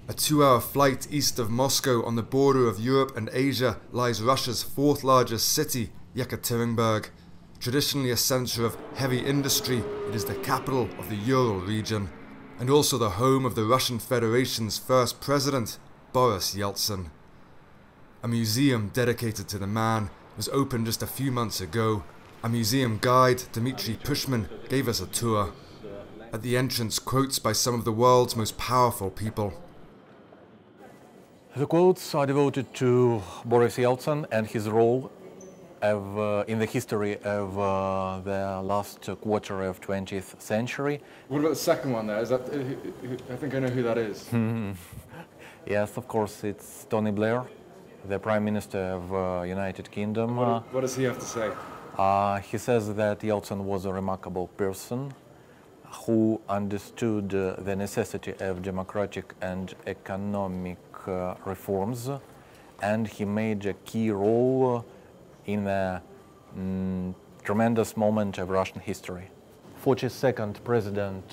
A 2-hour flight east of Moscow on the border of Europe and Asia lies Russia's fourth largest city, Yekaterinburg. Traditionally a centre of heavy industry, it is the capital of the Ural region, and also the home of the Russian Federation's first president, Boris Yeltsin. A museum dedicated to the man was opened just a few months ago. A museum guide, Dmitry Pushman, gave us a tour. At the entrance, quotes by some of the world's most powerful people. The quotes are devoted to Boris Yeltsin and his role in the history of the last quarter of 20th century. What about the second one there? Is that, I think I know who that is. Yes, of course, it's Tony Blair, the Prime Minister of United Kingdom. What does he have to say? He says that Yeltsin was a remarkable person who understood the necessity of democratic and economic reforms, and he made a key role in a tremendous moment of Russian history. 42nd President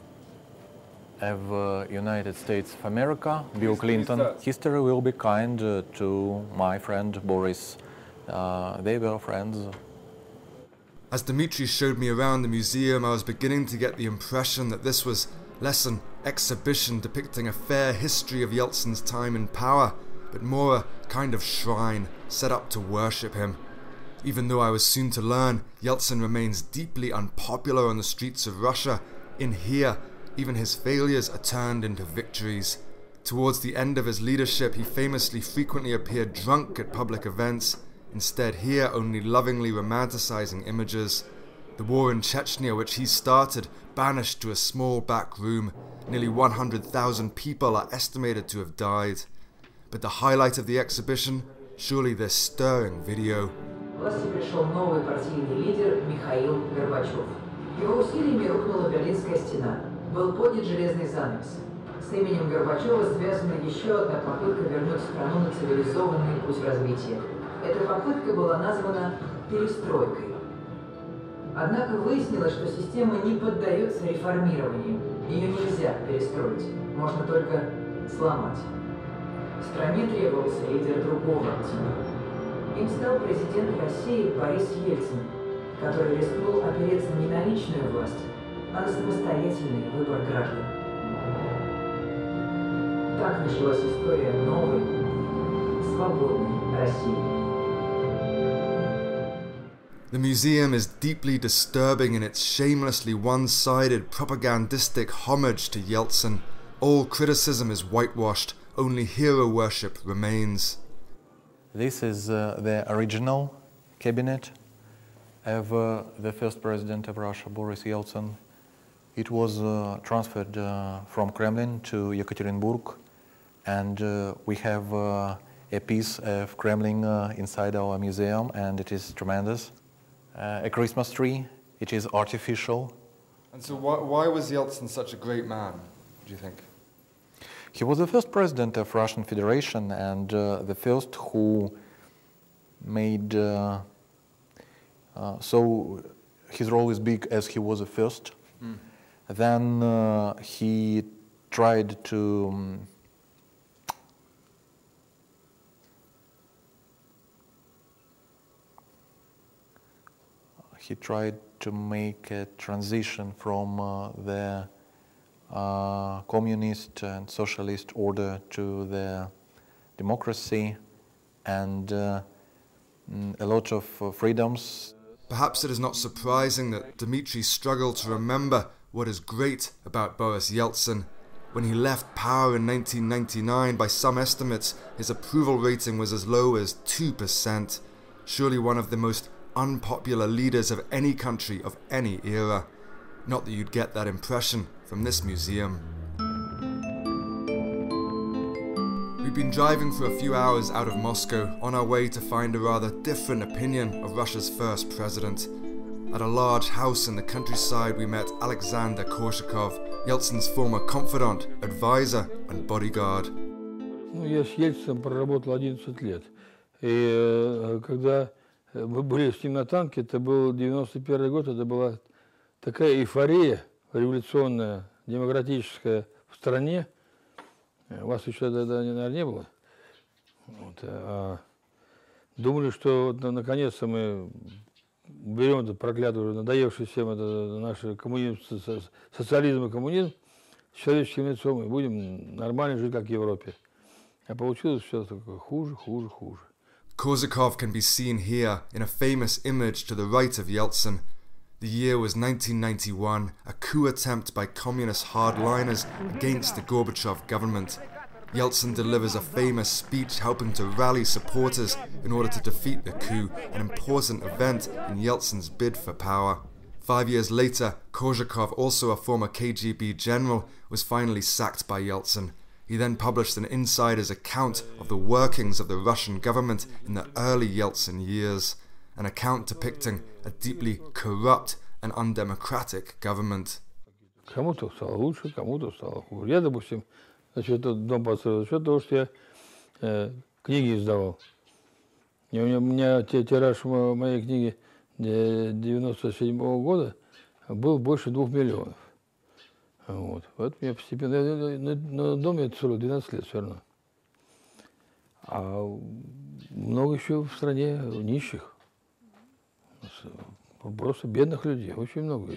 of United States of America, Bill Clinton. History will be kind to my friend Boris. They were friends. As Dmitry showed me around the museum, I was beginning to get the impression that this was less an exhibition depicting a fair history of Yeltsin's time in power, but more a kind of shrine set up to worship him. Even though I was soon to learn, Yeltsin remains deeply unpopular on the streets of Russia. In here, even his failures are turned into victories. Towards the end of his leadership, he famously frequently appeared drunk at public events, instead here only lovingly romanticizing images. The war in Chechnya, which he started, banished to a small back room. Nearly 100,000 people are estimated to have died. But the highlight of the exhibition, surely this stirring video. К власти пришел новый партийный лидер Михаил Горбачев. Его усилиями рухнула Берлинская стена. Был поднят железный занавес. С именем Горбачева связана еще одна попытка вернуть страну на цивилизованный путь развития. Эта попытка была названа перестройкой. Однако выяснилось, что система не поддается реформированию. Ее нельзя перестроить, можно только сломать. Стране требовался лидер другого типа. Им стал президент России Борис Ельцин, который рискнул опереться не на личную власть, а на самостоятельный выбор граждан. Так началась история новой, свободной России. The museum is deeply disturbing in its shamelessly one-sided propagandistic homage to Yeltsin. All criticism is whitewashed, only hero worship remains. This is the original cabinet of the first president of Russia, Boris Yeltsin. It was transferred from Kremlin to Yekaterinburg, and we have a piece of Kremlin inside our museum, and it is tremendous. A Christmas tree, it is artificial. And so why was Yeltsin such a great man, do you think? He was the first president of Russian Federation and the first who made, so his role is big as he was the first. Then he tried to make a transition from the communist and socialist order to the democracy and a lot of freedoms. Perhaps it is not surprising that Dmitry struggled to remember what is great about Boris Yeltsin. When he left power in 1999, by some estimates, his approval rating was as low as 2%. Surely one of the most unpopular leaders of any country of any era. Not that you'd get that impression from this museum. We've been driving for a few hours out of Moscow on our way to find a rather different opinion of Russia's first president. At a large house in the countryside we met Alexander Korshakov, Yeltsin's former confidant, advisor and bodyguard. Я с Ельцином проработал 11 лет. И когда мы были с ним на танке, это был 91 год, это была такая эйфория революционная, демократическая в стране. У вас еще тогда, наверное, не было. Вот, думали, что вот, наконец-то мы берем этот проклятый, уже надоевший всем это наш коммунизм, социализм и коммунизм с человеческим лицом и будем нормально жить, как в Европе. А получилось все такое хуже. Korzakov can be seen here in a famous image to the right of Yeltsin. The year was 1991, a coup attempt by communist hardliners against the Gorbachev government. Yeltsin delivers a famous speech helping to rally supporters in order to defeat the coup, an important event in Yeltsin's bid for power. 5 years later, Korzakov, also a former KGB general, was finally sacked by Yeltsin. He then published an insider's account of the workings of the Russian government in the early Yeltsin years, an account depicting a deeply corrupt and undemocratic government. Кому-то стало лучше, кому-то стало хуже. Я, допустим, значит, этот дом построил за счет того, что я книги издавал. И у меня тираж моей книги 97-го года был больше 2 миллионов. Вот. Поэтому я постепенно... На доме это 12 лет все равно. А много еще в стране нищих. Просто бедных людей. Очень много.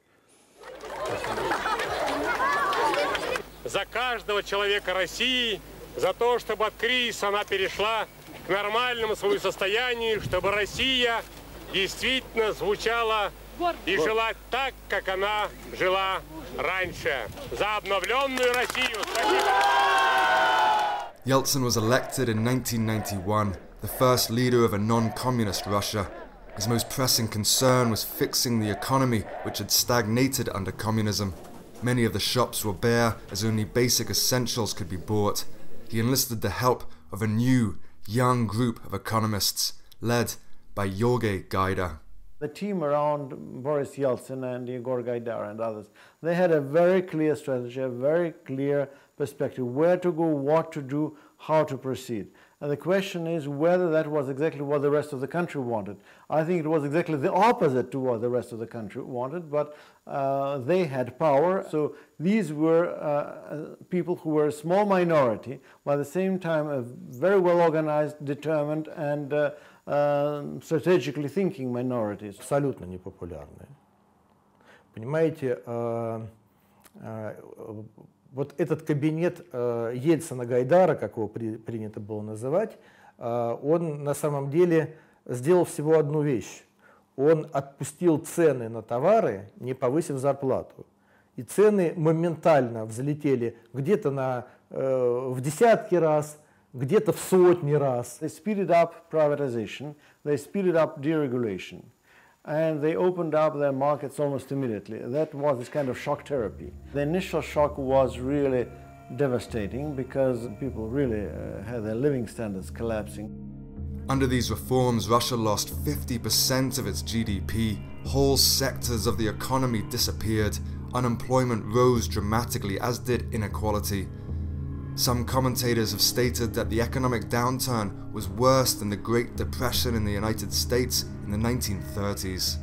За каждого человека России, за то, чтобы от кризиса она перешла к нормальному своему состоянию, чтобы Россия действительно звучала и жила так, как она жила раньше. За обновленную Россию! Спасибо! Yeltsin was elected in 1991, the first leader of a non-communist Russia. His most pressing concern was fixing the economy, which had stagnated under communism. Many of the shops were bare, as only basic essentials could be bought. He enlisted the help of a new, young group of economists, led by Georgy Gaidar. The team around Boris Yeltsin and Igor Gaidar and others, they had a very clear strategy, a very clear perspective, where to go, what to do, how to proceed. And the question is whether that was exactly what the rest of the country wanted. I think it was exactly the opposite to what the rest of the country wanted, but they had power. So these were people who were a small minority, but at the same time a very well organized, determined and strategically thinking minorities. Абсолютно непопулярные. Понимаете, вот этот кабинет Ельцина-Гайдара, как его принято было называть, он на самом деле сделал всего одну вещь. Он отпустил цены на товары, не повысив зарплату. И цены моментально взлетели где-то в десятки раз, где-то в сотни раз. They speeded up privatization, they speeded up deregulation, and they opened up their markets almost immediately. That was this kind of shock therapy. The initial shock was really devastating because people really had their living standards collapsing. Under these reforms, Russia lost 50% of its GDP, whole sectors of the economy disappeared, unemployment rose dramatically, as did inequality. Some commentators have stated that the economic downturn was worse than the Great Depression in the United States in the 1930s.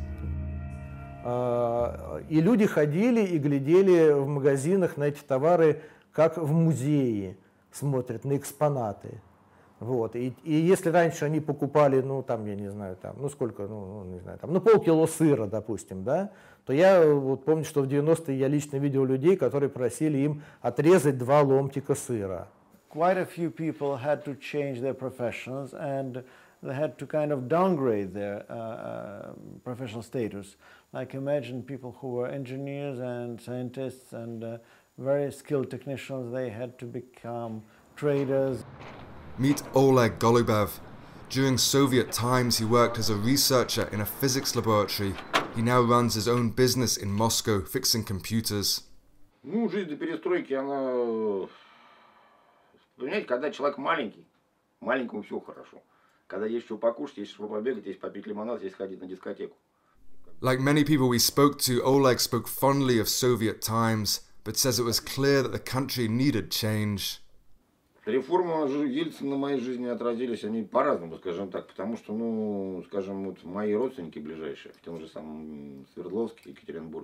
И люди ходили и глядели в магазинах на эти товары, как в музее, смотрят на экспонаты. Вот. И если раньше они покупали, ну, там, я не знаю, там, ну, сколько, не знаю, там, ну, полкило сыра, допустим, да, то я вот помню, что в 90-е я лично видел людей, которые просили им отрезать 2 ломтика сыра. Quite a few people had to change their professions and they had to kind of downgrade their professional status. Like imagine people who were engineers and scientists and very skilled technicians, they had to become traders. Meet Oleg Golubev. During Soviet times, he worked as a researcher in a physics laboratory. He now runs his own business in Moscow, fixing computers. Ну, жизнь до перестройки, она... Понимаете, когда человек маленький, маленькому все хорошо. Когда есть что покушать, есть что побегать, есть попить лимонад, есть ходить на дискотеку. Like many people we spoke to, Oleg spoke fondly of Soviet times, but says it was clear that the country needed change. Реформы Ельцина на моей жизни отразились, они по-разному, скажем так, потому что, ну, скажем, вот мои родственники ближайшие, в том же самом Свердловске, Екатеринбурге,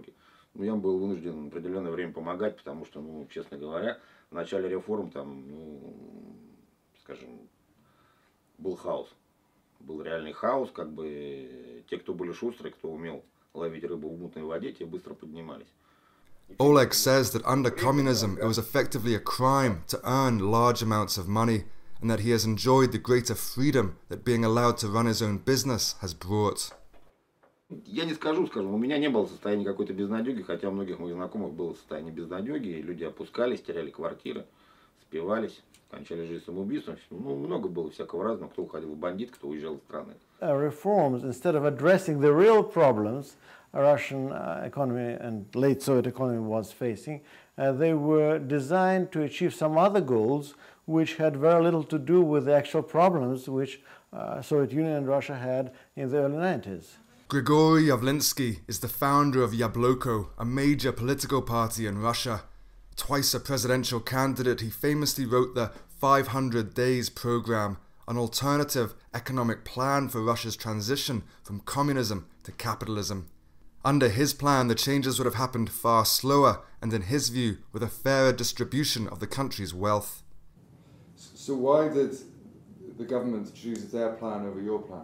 Ну, я был вынужден определенное время помогать, потому что, ну, честно говоря, в начале реформ там, ну, скажем, был хаос. Был реальный хаос, как бы те, кто были шустрые, кто умел ловить рыбу в мутной воде, те быстро поднимались. Oleg says that under communism it was effectively a crime to earn large amounts of money, and that he has enjoyed the greater freedom that being allowed to run his own business has brought. Я не скажу, скажем, у меня не было состояния какой-то безнадеги, хотя у многих моих знакомых было состояние безнадеги, и люди опускались, теряли квартиры, спивались, кончали жизнь самоубийством. Ну, много было всякого разного, кто уходил в бандит, кто уезжал из страны. Reforms, instead of addressing the real problems Russian economy and late Soviet economy was facing, they were designed to achieve some other goals which had very little to do with the actual problems which Soviet Union and Russia had in the early 90s. Grigory Yavlinsky is the founder of Yabloko, a major political party in Russia. Twice a presidential candidate, he famously wrote the 500 Days program, an alternative economic plan for Russia's transition from communism to capitalism. Under his plan, the changes would have happened far slower and, in his view, with a fairer distribution of the country's wealth. So why did the government choose their plan over your plan?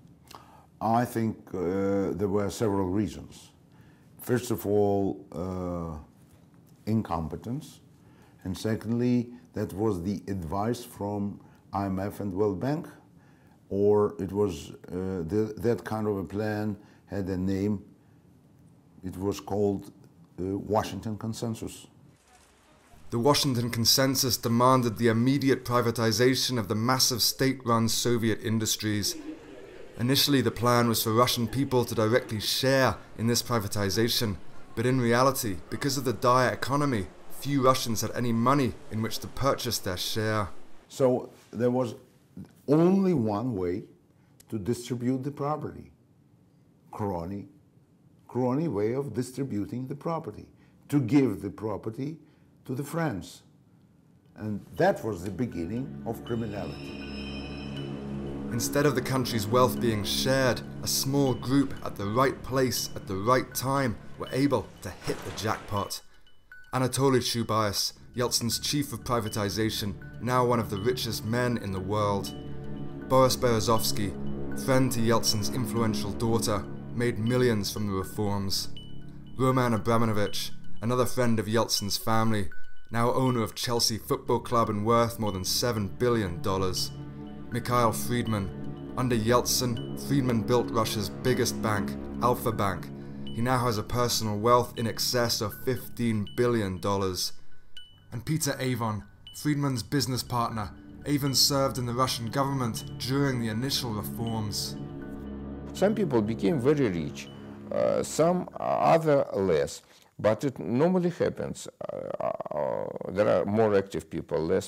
I think there were several reasons. First of all, incompetence, and secondly, that was the advice from IMF and World Bank, or it was that kind of a plan had a name. It was called Washington Consensus. The Washington Consensus demanded the immediate privatization of the massive state-run Soviet industries. Initially, the plan was for Russian people to directly share in this privatization, but in reality, because of the dire economy, few Russians had any money in which to purchase their share. So there was only one way to distribute the property, crony way of distributing the property, to give the property to the friends. And that was the beginning of criminality. Instead of the country's wealth being shared, a small group at the right place at the right time were able to hit the jackpot. Anatoly Chubais, Yeltsin's chief of privatization, now one of the richest men in the world. Boris Berezovsky, friend to Yeltsin's influential daughter, made millions from the reforms. Roman Abramovich, another friend of Yeltsin's family, now owner of Chelsea Football Club and worth more than $7 billion. Mikhail Friedman. Under Yeltsin, Friedman built Russia's biggest bank, Alfa Bank. He now has a personal wealth in excess of $15 billion. And Peter Avon, Friedman's business partner. Avon served in the Russian government during the initial reforms. Some people became very rich, some other less. But it normally happens. There are more active people, less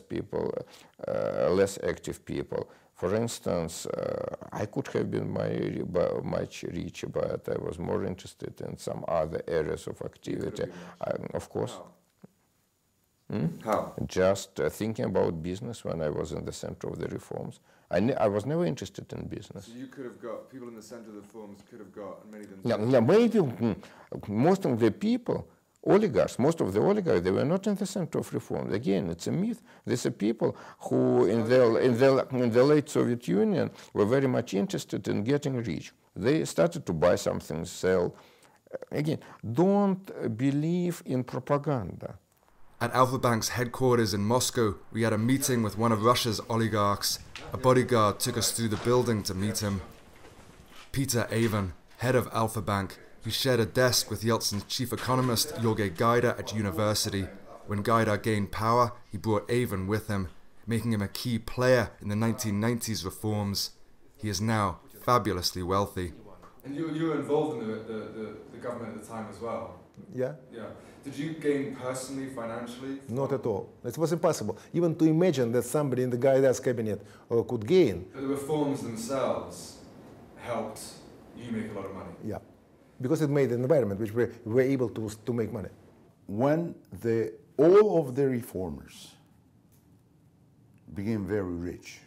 active people. For instance, I could have been much richer, but I was more interested in some other areas of activity. Of course. How? Just thinking about business when I was in the center of the reforms. I was never interested in business. So you could have got, people in the center of the reforms could have got, and many of them... Yeah, maybe most of the people, oligarchs, most of the oligarchs, they were not in the center of reforms. Again, it's a myth. These are people who in the late Soviet Union were very much interested in getting rich. They started to buy something, sell. Again, don't believe in propaganda. At Alfa Bank's headquarters in Moscow, we had a meeting with one of Russia's oligarchs. A bodyguard took us through the building to meet him. Peter Avon, head of Alfa Bank, he shared a desk with Yeltsin's chief economist, Georgy Gaida, at university. When Gaida gained power, he brought Avon with him, making him a key player in the 1990s reforms. He is now fabulously wealthy. And you were involved in the government at the time as well? Yeah. Yeah. Did you gain personally, financially? Not at all. It was impossible. Even to imagine that somebody in the Gaida's cabinet could gain. But the reforms themselves helped you make a lot of money? Yeah. Because it made an environment which we were able to make money. When all of the reformers became very rich,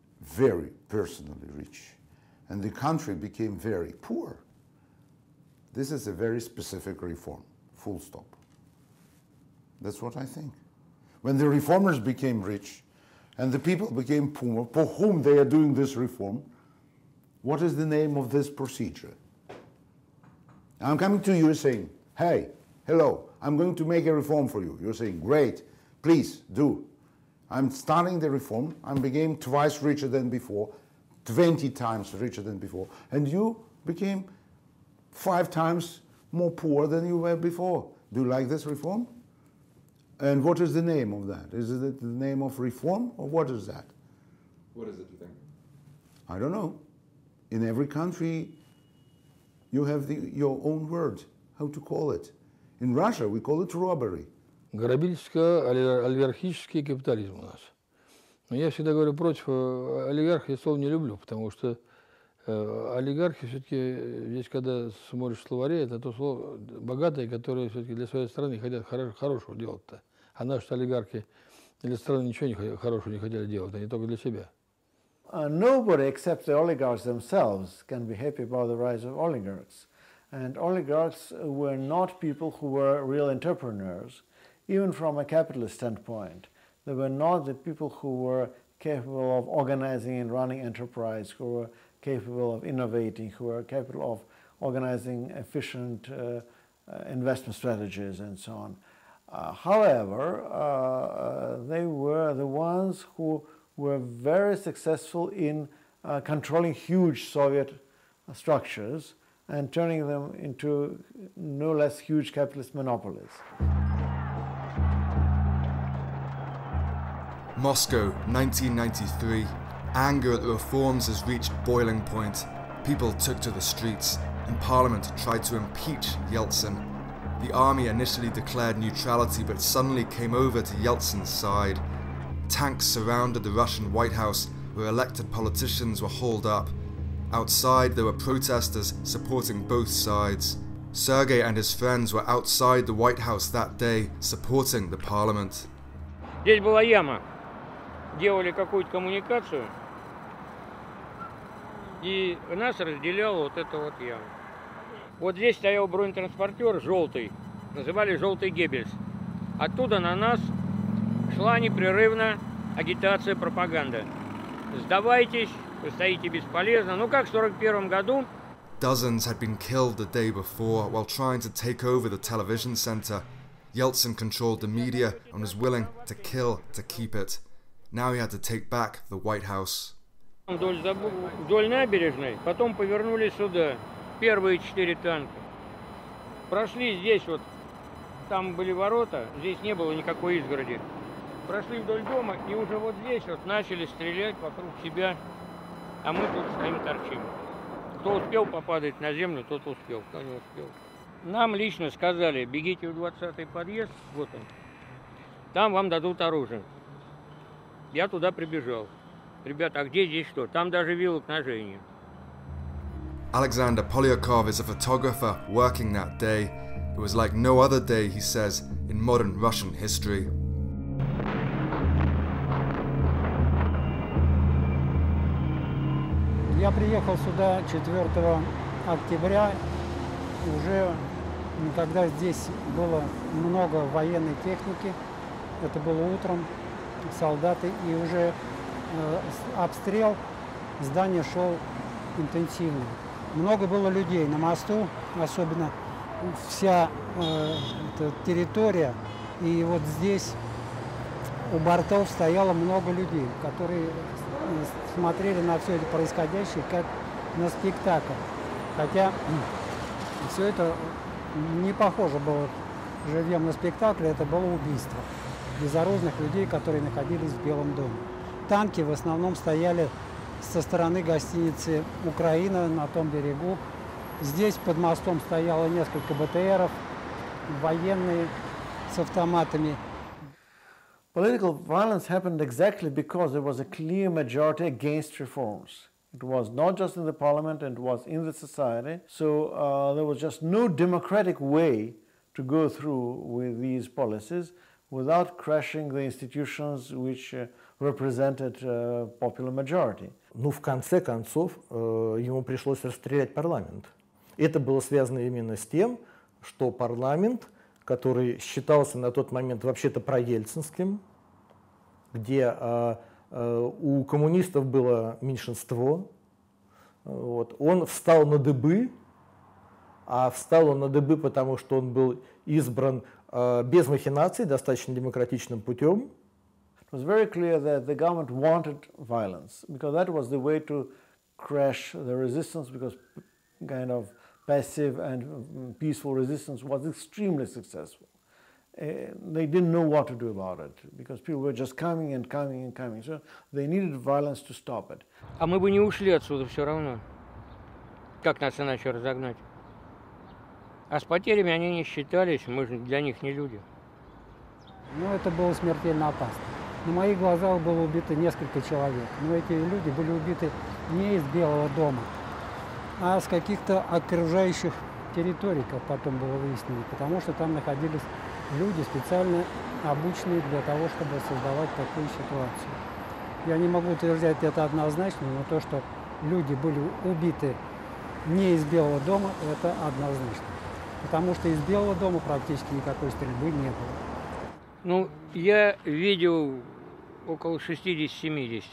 very personally rich, and the country became very poor, This is a very specific reform, full stop. That's what I think. When the reformers became rich and the people became poor, for whom they are doing this reform, what is the name of this procedure? I'm coming to you saying, hey, hello, I'm going to make a reform for you. You're saying, great, please do. I'm starting the reform, I became twice richer than before, 20 times richer than before, and you became 5 times more poor than you were before. Do you like this reform? And what is the name of that? Is it the name of reform, or what is that? What is it, do you think? I don't know. In every country, you have your own word, how to call it. In Russia, we call it robbery. Грабительско-олигархический капитализм у нас. Но я всегда говорю против олигарха, я слово не люблю, потому что олигархи все-таки, здесь когда смотришь в словаре, это то слово богатые, которые все-таки для своей страны хотят хорошего делать-то. А наши олигархи для страны ничего хорошего не хотели делать, они только для себя. Nobody except the oligarchs themselves can be happy about the rise of oligarchs. And oligarchs were not people who were real entrepreneurs, even from a capitalist standpoint. They were not the people who were capable of organizing and running enterprise, who were capable of innovating, who were capable of organizing efficient investment strategies and so on. However, they were the ones who were very successful in controlling huge Soviet structures and turning them into no less huge capitalist monopolies. Moscow, 1993. Anger at the reforms has reached boiling point. People took to the streets, and Parliament tried to impeach Yeltsin. The army initially declared neutrality, but suddenly came over to Yeltsin's side. Tanks surrounded the Russian White House, where elected politicians were holed up. Outside, there were protesters supporting both sides. Sergei and his friends were outside the White House that day, supporting the parliament. Здесь была яма. Делали какую-то коммуникацию, и нас разделяла вот эта вот яма. Вот здесь стоял бронетранспортер желтый, называли «желтый Геббельс». Оттуда на нас шла непрерывно агитация, пропаганда. Сдавайтесь, вы стоите бесполезно. Ну как в 1941 году. Dozens had been killed the day before while trying to take over the television center. Yeltsin controlled the media and was willing to kill to keep it. Now he had to take back the White House. Вдоль набережной, потом повернули сюда. Первые 4 танка. Прошли здесь вот, там были ворота, здесь не было никакой изгороди. Прошли вдоль дома и уже вот здесь вот начали стрелять вокруг себя, а мы тут стоим, торчим. Кто успел попадать на землю, тот успел, кто не успел. Нам лично сказали, бегите в 20-й подъезд, вот он, там вам дадут оружие. Я туда прибежал. Ребята, а где здесь что? Там даже вилок ножей нет. Alexander Polyakov is a photographer working that day. It was like no other day, he says, in modern Russian history. Я приехал сюда 4 октября, уже когда здесь было много военной техники, это было утром, солдаты, и уже обстрел здания шел интенсивно. Много было людей на мосту, особенно вся эта территория, и вот здесь у бортов стояло много людей, которые смотрели на все это происходящее как на спектакль. Хотя все это не похоже было живьем на спектакль, это было убийство безоружных людей, которые находились в Белом доме. Танки в основном стояли со стороны гостиницы «Украина» на том берегу. Здесь под мостом стояло несколько БТРов, военные с автоматами. Political violence happened exactly because there was a clear majority against reforms. It was not just in the parliament, it was in the society. So there was just no democratic way to go through with these policies without crashing the institutions which represented popular majority. Ну, в конце концов, ему пришлось расстрелять парламент. Это было связано именно с тем, что парламент, который считался на тот момент вообще-то проельцинским, где у коммунистов было меньшинство, вот, он встал на дыбы, а встал он на дыбы, потому что он был избран без махинаций, достаточно демократичным путем. It was very clear that the government wanted violence, because that was the way to crash the resistance, because kind of passive and peaceful resistance was extremely successful. They didn't know what to do about it, because people were just coming and coming and coming. So they needed violence to stop it. А мы бы не ушли отсюда все равно. Как нас иначе разогнать? А с потерями они не считались, мы же для них не люди. Ну, это было смертельно опасно. На моих глазах было убито несколько человек. Но эти люди были убиты не из Белого дома, а с каких-то окружающих территорий, как потом было выяснено, потому что там находились люди, специально обученные для того, чтобы создавать такую ситуацию. Я не могу утверждать это однозначно, но то, что люди были убиты не из Белого дома, это однозначно. Потому что из Белого дома практически никакой стрельбы не было. Ну, я видел около 60-70.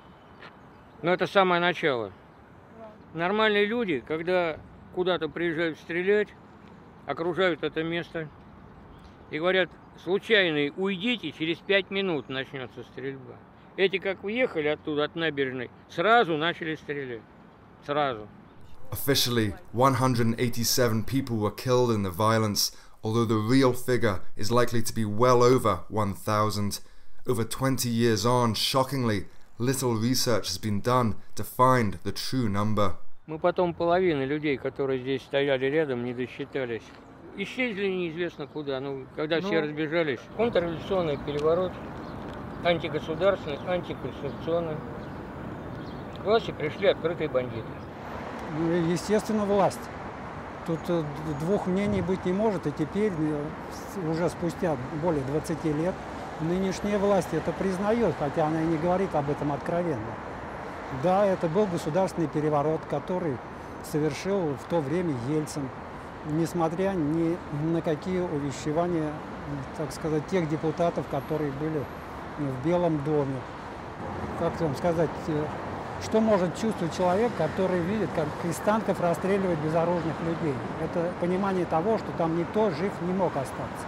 Но это самое начало. Нормальные люди, когда куда-то приезжают стрелять, окружают это место и говорят: случайные, уйдите, через 5 минут начнется стрельба. Эти, как уехали оттуда, от набережной, сразу начали стрелять. Сразу. Officially, 187 people were killed in the violence, although the real figure is likely to be well over 1,000. Over 20 years on, shockingly, little research has been done to find the true number. Мы потом половины людей, которые здесь стояли рядом, не досчитались. Исчезли неизвестно куда. Ну, когда все разбежались. Контрреволюционный переворот, антигосударственный, антиконституционный. К власти пришли открытые бандиты. Ну, естественно, власть. Тут двух мнений быть не может, и теперь, уже спустя более 20 лет, нынешняя власть это признает, хотя она и не говорит об этом откровенно. Да, это был государственный переворот, который совершил в то время Ельцин, несмотря ни на какие увещевания, так сказать, тех депутатов, которые были в Белом доме. Как вам сказать, что может чувствовать человек, который видит, как из танков расстреливают безоружных людей? Это понимание того, что там никто жив не мог остаться.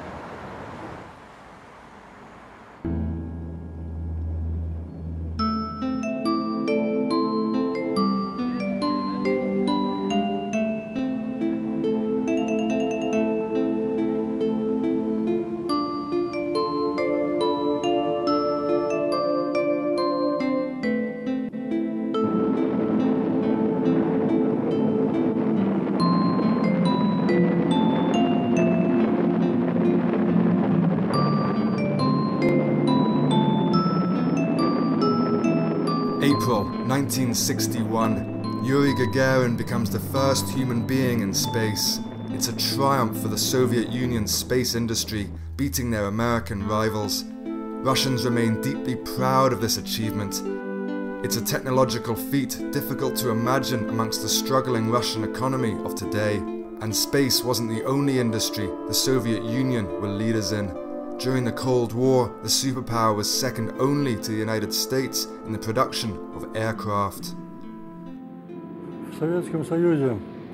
April 1961, Yuri Gagarin becomes the first human being in space. It's a triumph for the Soviet Union's space industry, beating their American rivals. Russians remain deeply proud of this achievement. It's a technological feat difficult to imagine amongst the struggling Russian economy of today. And space wasn't the only industry the Soviet Union were leaders in. During the Cold War, the superpower was second only to the United States in the production of aircraft. В Советском Союзе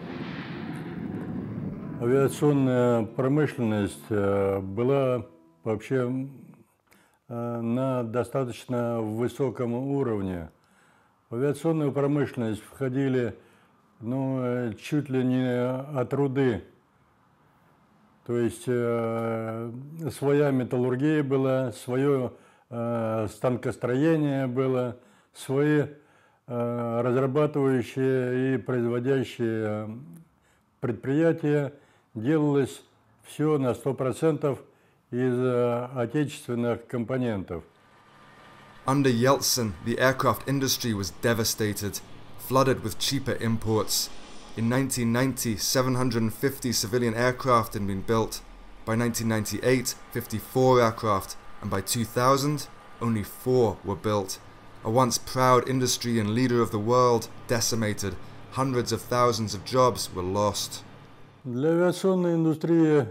авиационная промышленность была вообще на достаточно высоком уровне. В авиационную промышленность входили чуть ли не от руды. То есть своя металлургия была, свое станкостроение было, свои разрабатывающие и производящие предприятия. Делалось все на 100% из отечественных компонентов. Under Yeltsin, the aircraft industry was devastated, flooded with cheaper imports. In 1990, 750 civilian aircraft had been built. By 1998, 54 aircraft, and by 2000, only 4 were built. A once proud industry and leader of the world decimated, hundreds of thousands of jobs were lost. Для авиационной индустрии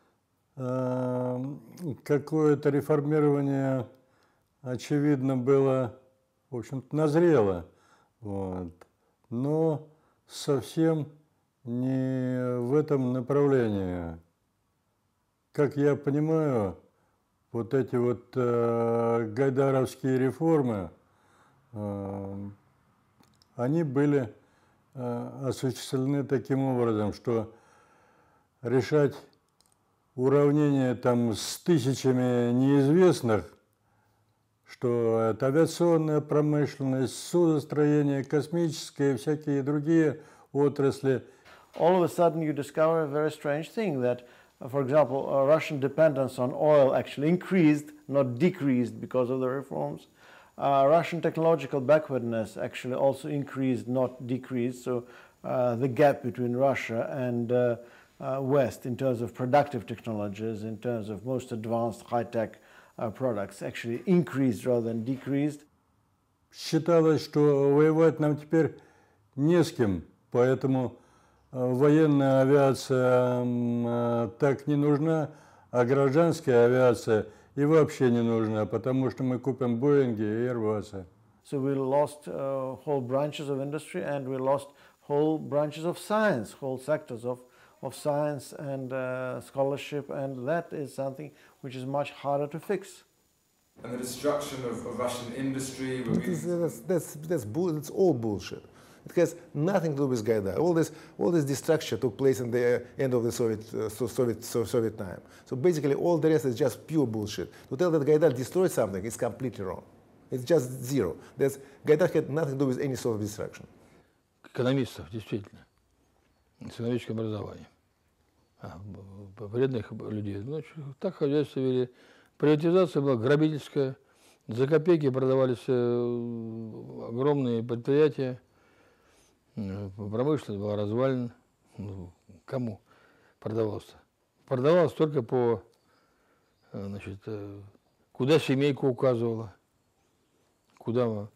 какое-то реформирование, очевидно, было, в общем-то, назрело, вот. Но совсем не в этом направлении. Как я понимаю, вот эти вот гайдаровские реформы, они были осуществлены таким образом, что решать уравнение там с тысячами неизвестных, что это авиационная промышленность, судостроение, космическое и всякие другие отрасли. All of a sudden you discover a very strange thing that, for example, Russian dependence on oil actually increased, not decreased because of the reforms. Russian technological backwardness actually also increased, not decreased. So the gap between Russia and West in terms of productive technologies, in terms of most advanced high-tech products, actually increased rather than decreased. Считалось, что воевать нам теперь не с кем, поэтому военная авиация так не нужна, а гражданская авиация и вообще не нужна, потому что мы купим Боинги и Airbus. So we lost whole branches of industry, and we lost whole branches of science, whole sectors of science and scholarship, and that is something which is much harder to fix. And the destruction of Russian industry. That's all bullshit. It has nothing to do with Gaidar. All this destruction took place in the end of the Soviet time. So basically, all the rest is just pure bullshit. To tell that Gaidar destroyed something is completely wrong. It's just zero. Gaidar had nothing to do with any sort of destruction. Экономистов, действительно, с экономическим образованием, вредных людей. Ну, так хозяйство вели. Приватизация была грабительская. За копейки продавались огромные предприятия. Промышленность была развалена. Ну, кому продавался? Продавалось только по, значит, куда семейка указывала, куда.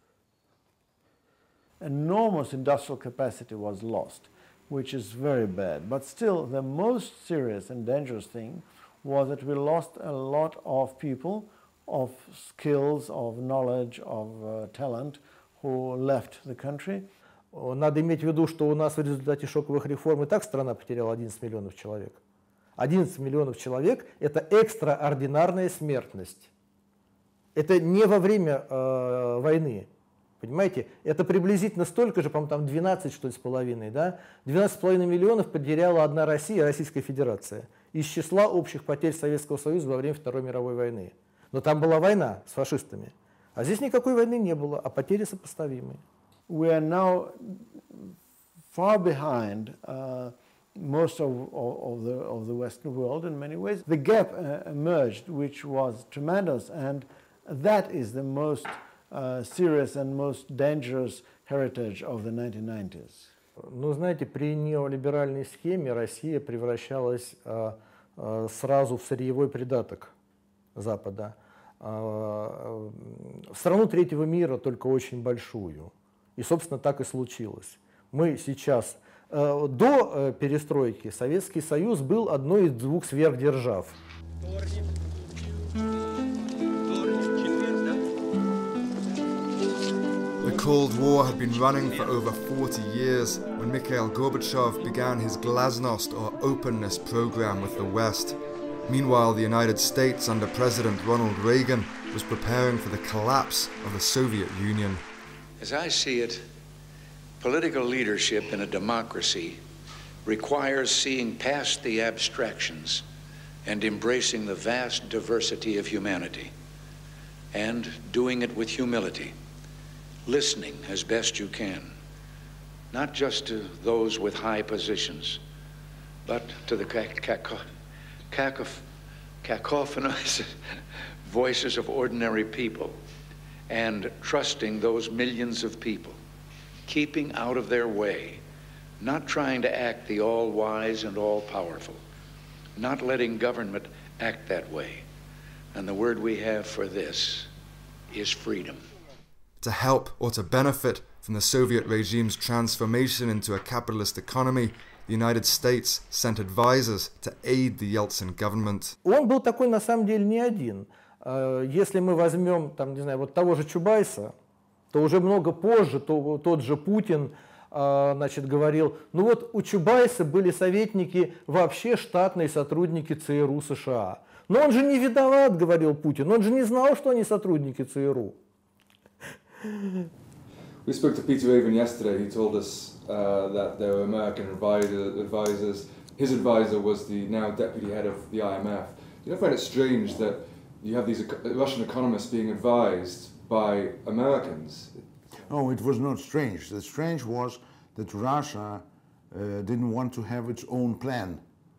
Enormous industrial capacity was lost, which is very bad. But still, the most serious and dangerous thing was that we lost a lot of people, of skills, of knowledge, of talent, who left the country. Надо иметь в виду, что у нас в результате шоковых реформ и так страна потеряла 11 миллионов человек. 11 миллионов человек – это экстраординарная смертность. Это не во время войны. Понимаете, это приблизительно столько же, по-моему, там 12, что ли, с половиной, да? 12,5 миллионов потеряла одна Россия, Российская Федерация, из числа общих потерь Советского Союза во время Второй мировой войны. Но там была война с фашистами. А здесь никакой войны не было, а потери сопоставимые. We are now far behind most of the Western world in many ways. The gap emerged, which was tremendous, and that is the most serious and most dangerous heritage of the 1990s. Ну, знаете, при неолиберальной схеме Россия превращалась сразу в сырьевой придаток Запада. В страну третьего мира, только очень большую. И, собственно, так и случилось. Мы сейчас, до перестройки, Советский Союз был одной из двух сверхдержав. The Cold War had been running for over 40 years when Mikhail Gorbachev began his glasnost or openness program with the West. Meanwhile, the United States under President Ronald Reagan was preparing for the collapse of the Soviet Union. As I see it, political leadership in a democracy requires seeing past the abstractions and embracing the vast diversity of humanity, and doing it with humility, listening as best you can, not just to those with high positions, but to the cacophonous voices of ordinary people, and trusting those millions of people, keeping out of their way, not trying to act the all-wise and all-powerful, not letting government act that way. And the word we have for this is freedom. To help or to benefit From the Soviet regime's transformation into a capitalist economy, the United States sent advisors to aid the Yeltsin government. Он был такой на самом деле не один. Если мы возьмем, там, не знаю, вот того же Чубайса, то уже много позже тот же Путин, значит, говорил, ну вот у Чубайса были советники вообще штатные сотрудники ЦРУ США. Но он же не виноват, говорил Путин, он же не знал, что они сотрудники ЦРУ. We spoke to Peter Avon yesterday. He told us that there were American advisors. His advisor was the now deputy head of the IMF. You don't find it strange that you have these Russian economists being advised by Americans? No, it was not strange. The strange was that Russia didn't want to have its own plan.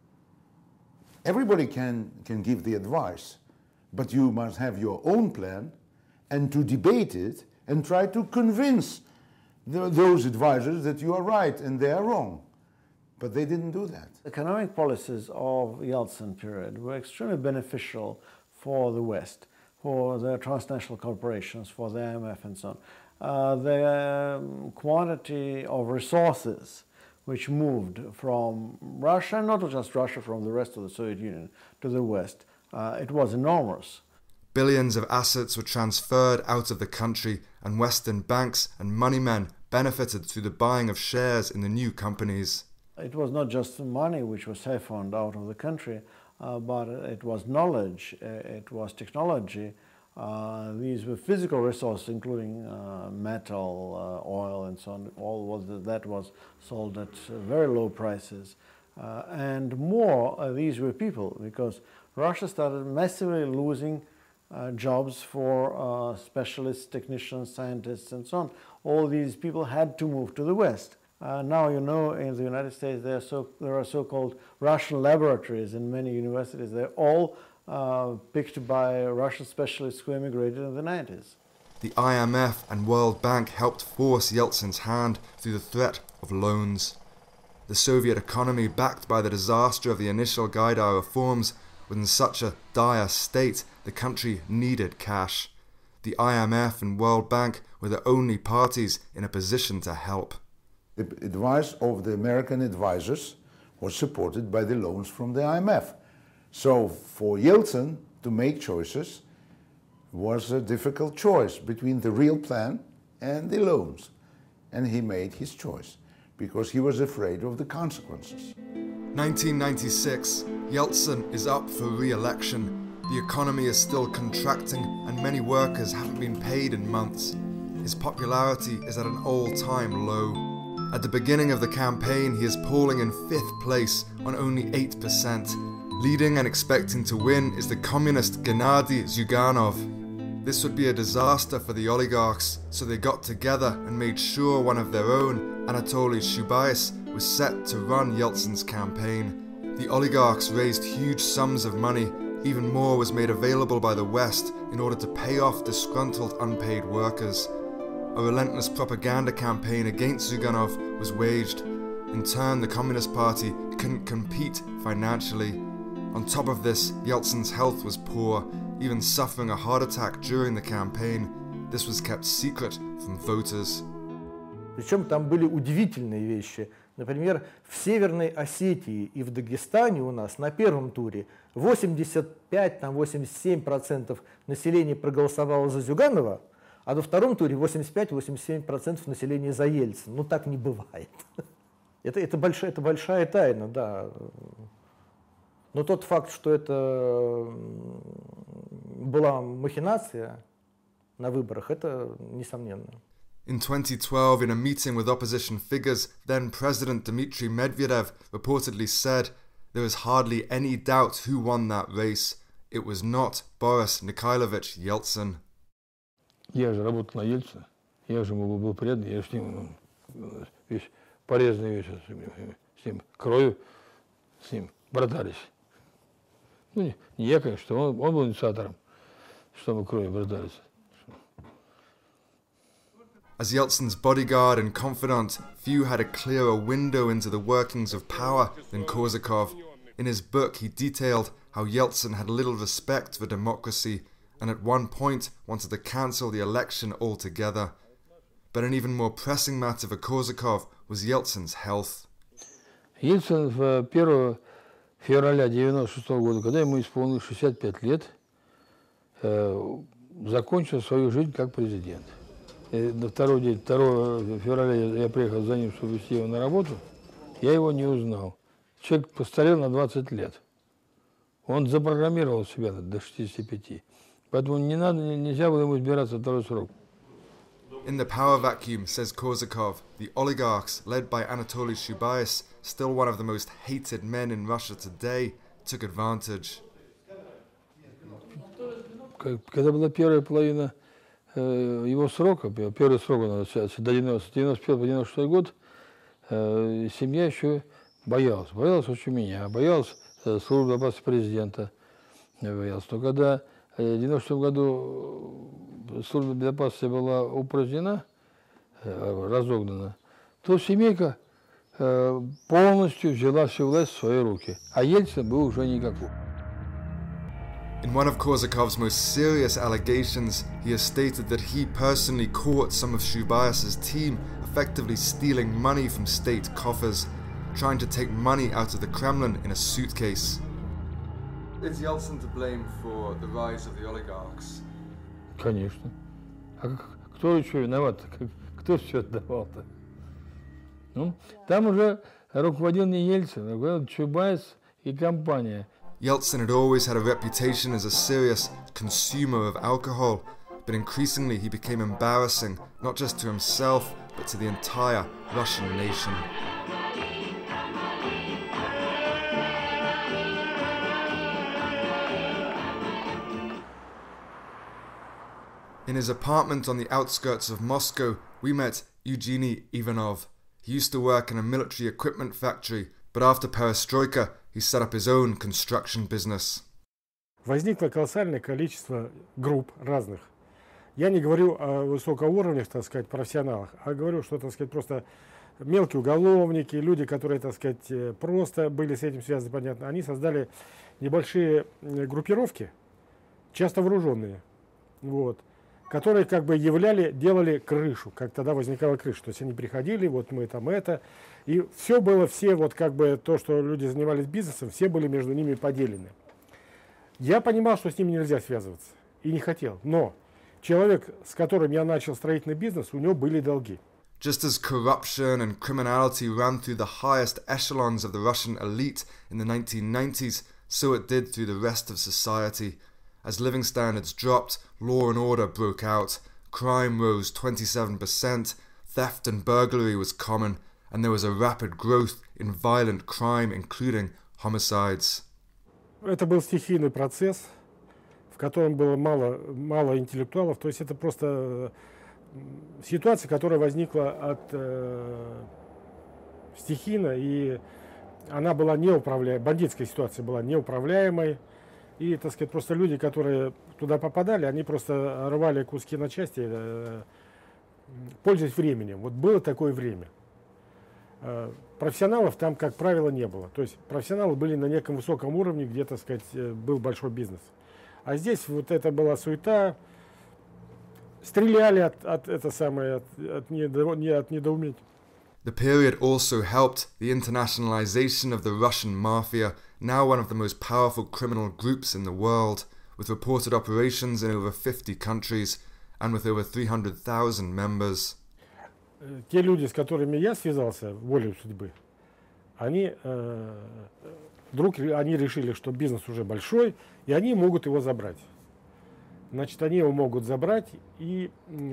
Everybody can give the advice, but you must have your own plan and to debate it and try to convince those advisors that you are right and they are wrong. But they didn't do that. Economic policies of Yeltsin period were extremely beneficial for the West, for the transnational corporations, for the IMF and so on. The quantity of resources which moved from Russia, not just Russia, from the rest of the Soviet Union to the West, it was enormous. Billions of assets were transferred out of the country, and Western banks and money men benefited through the buying of shares in the new companies. It was not just money which was siphoned out of the country, but it was knowledge, it was technology. These were physical resources, including metal, oil, and so on. All that was sold at very low prices. And more, these were people, because Russia started massively losing jobs for specialists, technicians, scientists, and so on. All these people had to move to the West. Now, you know, in the United States, there are so-called Russian laboratories in many universities. They're all picked by Russian specialists who emigrated in the 90s. The IMF and World Bank helped force Yeltsin's hand through the threat of loans. The Soviet economy, backed by the disaster of the initial Gaidar reforms, was in such a dire state the country needed cash. The IMF and World Bank were the only parties in a position to help. The advice of the American advisors was supported by the loans from the IMF. So for Yeltsin to make choices was a difficult choice between the real plan and the loans. And he made his choice because he was afraid of the consequences. 1996, Yeltsin is up for re-election. The economy is still contracting and many workers haven't been paid in months. His popularity is at an all-time low. At the beginning of the campaign, he is polling in 5th place on only 8%. Leading and expecting to win is the communist Gennady Zyuganov. This would be a disaster for the oligarchs, so they got together and made sure one of their own, Anatoly Chubais, was set to run Yeltsin's campaign. The oligarchs raised huge sums of money. Even more was made available by the West in order to pay off disgruntled unpaid workers. A relentless propaganda campaign against Zyuganov was waged. In turn, the Communist Party couldn't compete financially. On top of this, Yeltsin's health was poor, even suffering a heart attack during the campaign. This was kept secret from voters. Причем там были удивительные вещи. Например, в Северной Осетии и в Дагестане у нас на первом туре 85-87% населения проголосовало за Зюганова, а на втором туре 85-87% населения за Ельцина. Ну так не бывает. Это большая тайна, да. Но тот факт, что это была махинация на выборах, это несомненно. In 2012, in a meeting with opposition figures, then President Dmitry Medvedev reportedly said there is hardly any doubt who won that race. It was not Boris Nikolaevich Yeltsin. Я же работал на Ельцина, я же ему был предан, я же с ним полезные вещи с ним кровью, с ним братались. Ну, не я, конечно, он был инициатором, что мы кровью братались. As Yeltsin's bodyguard and confidant, few had a clearer window into the workings of power than Korsakov. In his book, he detailed how Yeltsin had little respect for democracy and at one point wanted to cancel the election altogether. But an even more pressing matter for Korsakov was Yeltsin's health. Ельцин 1 февраля 1996 года, когда ему исполнилось 65 лет, закончил свою жизнь как президент. На второй день, 2 февраля я приехал за ним, чтобы вести его на работу, я его не узнал. Человек постарел на 20 лет. Он запрограммировал себя до 65. Поэтому нельзя было ему избираться второй срок. In the power vacuum, says Korsakov, the oligarchs, led by Anatoly Chubais, still one of the most hated men in Russia today, took advantage. Когда была первая половина его срока, первый срок до 91 по 96 год, семья еще боялась. Боялась очень меня, боялась службы безопасности президента. Боялась. Но когда в 96 году служба безопасности была упразднена, разогнана, то семейка полностью взяла всю власть в свои руки. А Ельцин был уже никакой. In one of Korsakov's most serious allegations, he has stated that he personally caught some of Chubais' team effectively stealing money from state coffers, trying to take money out of the Kremlin in a suitcase. Is Yeltsin to blame for the rise of the oligarchs? Конечно. А кто еще виноват? Кто все отдавал-то? Ну, там уже руководил не Ельцин, руководил Чубайс и компания. Yeltsin had always had a reputation as a serious consumer of alcohol, but increasingly he became embarrassing, not just to himself, but to the entire Russian nation. In his apartment on the outskirts of Moscow, we met Evgeny Ivanov. He used to work in a military equipment factory, but after perestroika, he set up his own construction business. Возникло колоссальное количество групп разных. Я не говорю о высокоуровневых, так сказать, профессионалах, а говорю, что, так сказать, просто мелкие уголовники, люди, которые, так сказать, просто были с этим связаны, понятно, они создали небольшие группировки, часто вооруженные, вот, которые как бы делали крышу, как тогда возникала крыша. То есть они приходили, вот мы там это, и все было, все вот как бы то, что люди занимались бизнесом, все были между ними поделены. Я понимал, что с ними нельзя связываться, и не хотел, но человек, с которым я начал строительный бизнес, у него были долги. Just as corruption and criminality ran through the highest echelons of the Russian elite in the 1990s, so it did through the rest of society. As living standards dropped, law and order broke out, crime rose 27%, theft and burglary was common, and there was a rapid growth in violent crime, including homicides. Это был стихийный процесс, в котором было мало интеллектуалов, то есть это просто ситуация, которая возникла стихийно, и она была неуправляемой, бандитская ситуация была неуправляемой. И, так сказать, просто люди, которые туда попадали, они просто рвали куски на части, пользуясь временем. Вот было такое время. Профессионалов там, как правило, не было. То есть профессионалы были на неком высоком уровне, где, так сказать, был большой бизнес. А здесь вот это была суета, стреляли от недоумения. The period also helped the internationalization of the Russian mafia, now one of the most powerful criminal groups in the world, with reported operations in over 50 countries and with over 300,000 members. Те люди, с которыми я связался волей судьбы, они решили, что бизнес уже большой, и они могут его забрать. Значит, они его могут забрать, и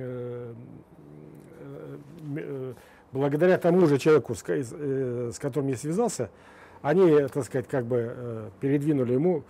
благодаря тому же человеку, с которым я связался, они, так сказать, как бы передвинули ему.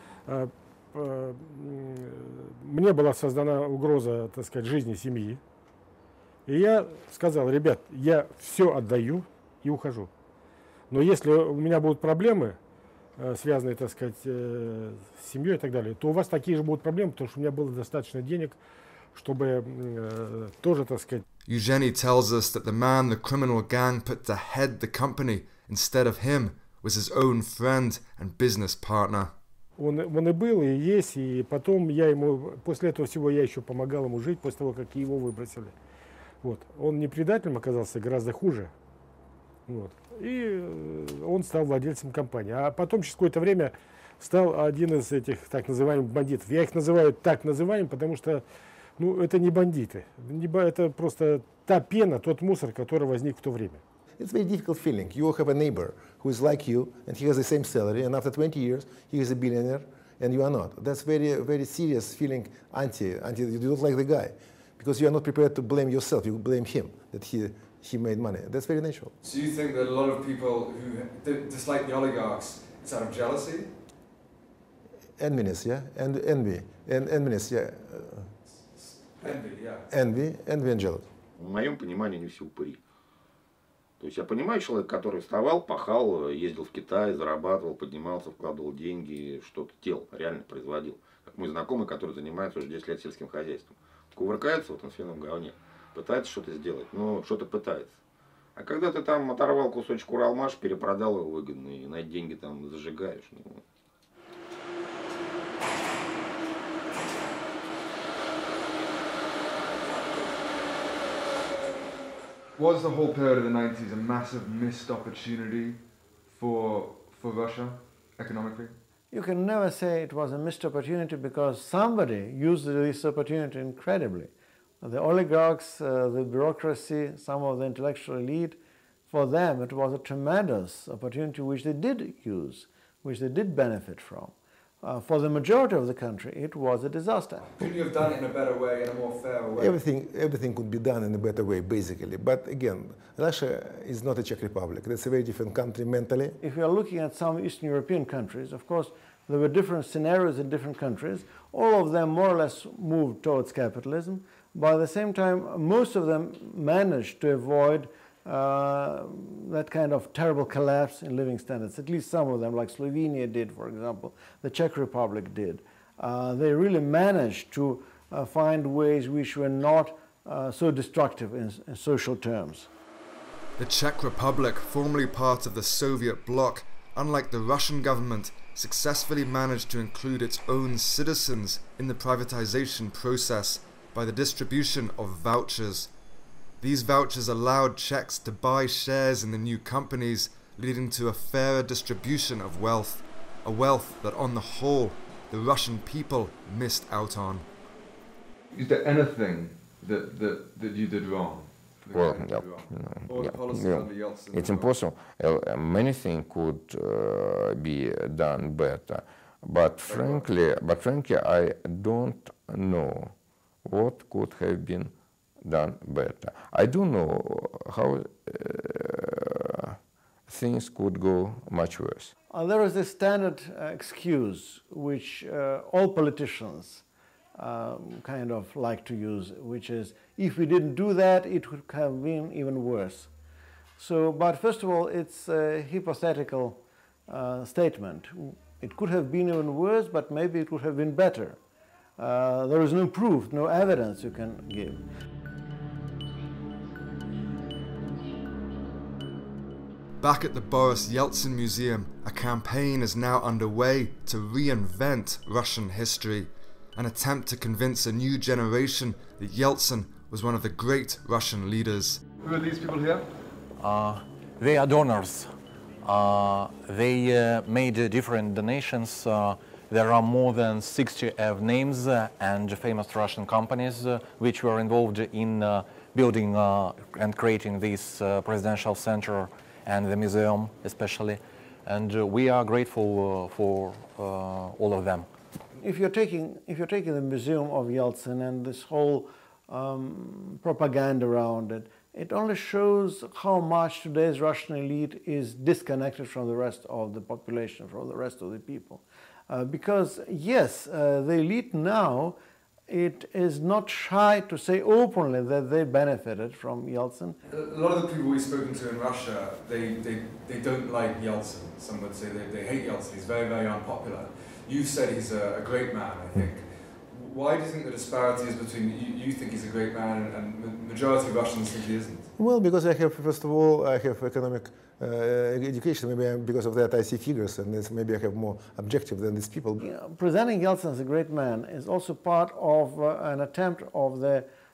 Мне была создана угроза, так сказать, жизни семьи. И я сказал: ребят, я все отдаю и ухожу. Но если у меня будут проблемы, связанные, так сказать, с семьей и так далее, то у вас такие же будут проблемы, потому что у меня было достаточно денег, чтобы тоже, так сказать. Evgeny tells us that the man the criminal gang put to head the company instead of him was his own friend and business partner. Он и был, и есть, и потом после этого всего я еще помогал ему жить, после того, как его выбросили. Вот. Он не предателем оказался, гораздо хуже. Вот. И он стал владельцем компании. А потом через какое-то время стал один из этих так называемых бандитов. Я их называю так называемым, потому что ну, это не бандиты. Это просто та пена, тот мусор, который возник в то время. It's a very difficult feeling. You have a neighbor who is like you, and he has the same salary, and after 20 years, he is a billionaire, and you are not. That's very serious feeling anti. You don't like the guy, because you are not prepared to blame yourself. You blame him that he made money. That's very natural. So you think that a lot of people who dislike the oligarchs, it's out of jealousy? Enviness, yeah, and envy, and enviness, yeah. Envy, yeah. Envy and jealousy. В моем понимании они все упыри. То есть я понимаю человека, который вставал, пахал, ездил в Китай, зарабатывал, поднимался, вкладывал деньги, что-то делал, реально производил. Как мой знакомый, который занимается уже 10 лет сельским хозяйством. Кувыркается вот на свином говне, пытается что-то сделать, но что-то пытается. А когда ты там оторвал кусочек Уралмаш, перепродал его выгодно и на эти деньги там зажигаешь. Ну. Was the whole period of the 90s a massive missed opportunity for Russia economically? You can never say it was a missed opportunity because somebody used this opportunity incredibly. The oligarchs, the bureaucracy, some of the intellectual elite, for them it was a tremendous opportunity which they did use, which they did benefit from. For the majority of the country, it was a disaster. Couldn't you have done it in a better way, in a more fair way? Everything could be done in a better way, basically. But again, Russia is not a Czech Republic. That's a very different country mentally. If you are looking at some Eastern European countries, of course, there were different scenarios in different countries. All of them more or less moved towards capitalism. But at the same time, most of them managed to avoid that kind of terrible collapse in living standards. At least some of them, like Slovenia did, for example, the Czech Republic did. They really managed to find ways which were not so destructive in social terms. The Czech Republic, formerly part of the Soviet bloc, unlike the Russian government, successfully managed to include its own citizens in the privatization process by the distribution of vouchers. These vouchers allowed Czechs to buy shares in the new companies, leading to a fairer distribution of wealth, a wealth that on the whole the Russian people missed out on. Is there anything that you did wrong? Well, it's impossible. Many things could be done better, but frankly, I don't know what could have been done better. I do know how things could go much worse. There is a standard excuse which all politicians kind of like to use, which is, if we didn't do that, it would have been even worse. So, but first of all, it's a hypothetical statement. It could have been even worse, but maybe it would have been better. There is no proof, no evidence you can give. Back at the Boris Yeltsin Museum, a campaign is now underway to reinvent Russian history, an attempt to convince a new generation that Yeltsin was one of the great Russian leaders. Who are these people here? They are donors. They made different donations. There are more than 60 names and famous Russian companies which were involved in building and creating this presidential center and the museum especially, and we are grateful for all of them. If you're taking the Museum of Yeltsin and this whole propaganda around it, it only shows how much today's Russian elite is disconnected from the rest of the population, from the rest of the people. Because yes, the elite now, it is not shy to say openly that they benefited from Yeltsin. A lot of the people we've spoken to in Russia, they don't like Yeltsin. Some would say they hate Yeltsin. He's very, very unpopular. You've said he's a great man, I think. Why do you think the disparity is between you think he's a great man and the majority of Russians think he isn't? Well, because I have, first of all, I have economic education. Maybe because of that I see figures, and maybe I have more objective than these people. Presenting Yeltsin as a great man is also part of an attempt of the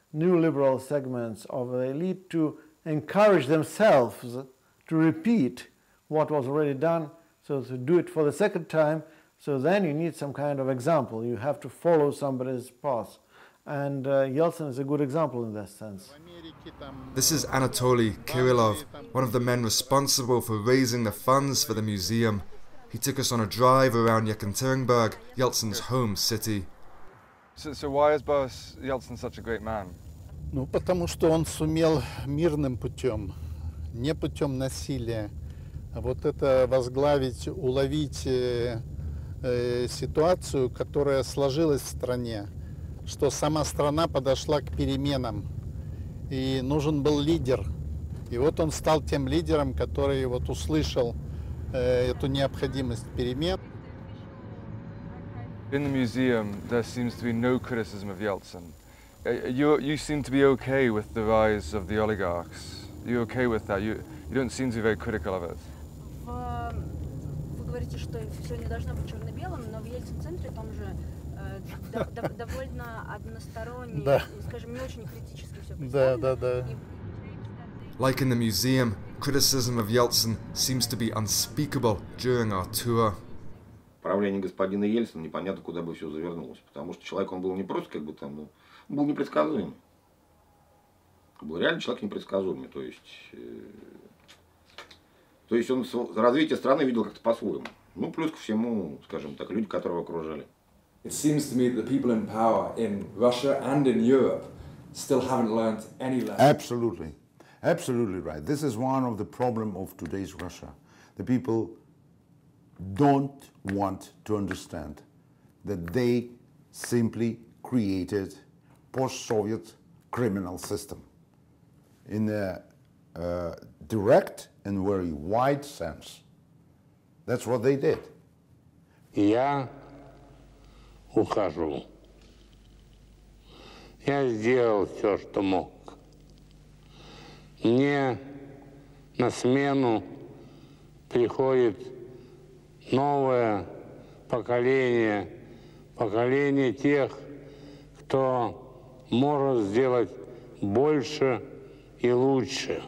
new liberal segments of the elite to encourage themselves to repeat what was already done, so to do it for the second time. So then you need some kind of example. You have to follow somebody's path. And Yeltsin is a good example in that sense. This is Anatoly Kirillov, one of the men responsible for raising the funds for the museum. He took us on a drive around Yekaterinburg, Yeltsin's home city. So why is Boris Yeltsin such a great man? Ну, потому что он сумел мирным путем, не путем насилия, а вот это возглавить, уловить ситуацию, которая сложилась в стране, что сама страна подошла к переменам, и нужен был лидер. И вот он стал тем лидером, который вот услышал эту необходимость перемен. In the museum, there seems to be no criticism of Yeltsin. You seem to be okay with the rise of the oligarchs. You're okay with that? You don't seem to be very critical of it. Вы говорите, что все не должно быть черно-белым, но в Ельцин-центре там же довольно односторонне, скажем, не очень критически все представлено. Like in the museum, criticism of Yeltsin seems to be unspeakable during our tour. Правление господина Ельцина непонятно, куда бы все завернулось, потому что человек он был не просто как бы там, ну, он был непредсказуемый. Был реально человек непредсказуемый, то есть он развитие страны видел как-то по-своему. Ну, плюс ко всему, скажем так, люди, которые его окружали. It seems to me that the people in power in Russia and in Europe still haven't learned any lessons. Absolutely. Absolutely right. This is one of the problems of today's Russia. The people don't want to understand that they simply created post-Soviet criminal system in a direct and very wide sense. That's what they did. Я ухожу. Я сделал все, что мог. Мне на смену приходит новое поколение, поколение тех, кто может сделать больше и лучше.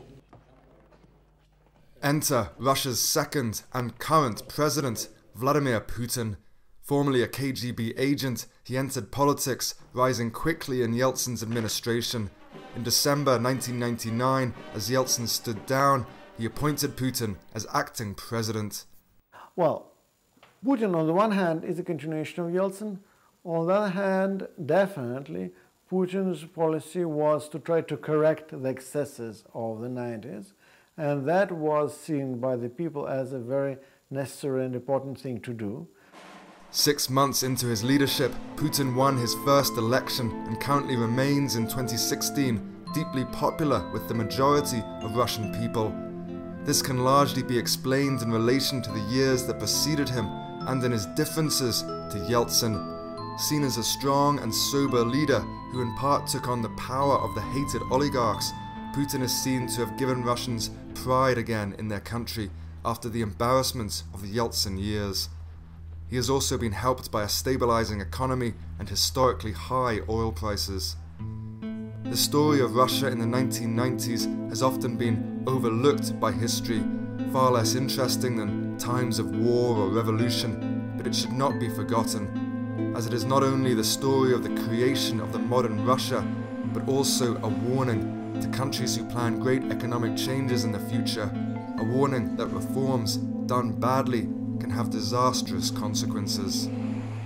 Enter Russia's second and current president, Vladimir Putin. Formerly a KGB agent, he entered politics, rising quickly in Yeltsin's administration. In December 1999, as Yeltsin stood down, he appointed Putin as acting president. Well, Putin on the one hand is a continuation of Yeltsin. On the other hand, definitely, Putin's policy was to try to correct the excesses of the 90s, and that was seen by the people as a very necessary and important thing to do. 6 months into his leadership, Putin won his first election and currently remains in 2016 deeply popular with the majority of Russian people. This can largely be explained in relation to the years that preceded him and in his differences to Yeltsin. Seen as a strong and sober leader who in part took on the power of the hated oligarchs, Putin is seen to have given Russians pride again in their country after the embarrassment of the Yeltsin years. He has also been helped by a stabilizing economy and historically high oil prices. The story of Russia in the 1990s has often been overlooked by history, far less interesting than times of war or revolution, but it should not be forgotten, as it is not only the story of the creation of the modern Russia, but also a warning to countries who plan great economic changes in the future, a warning that reforms done badly can have disastrous consequences.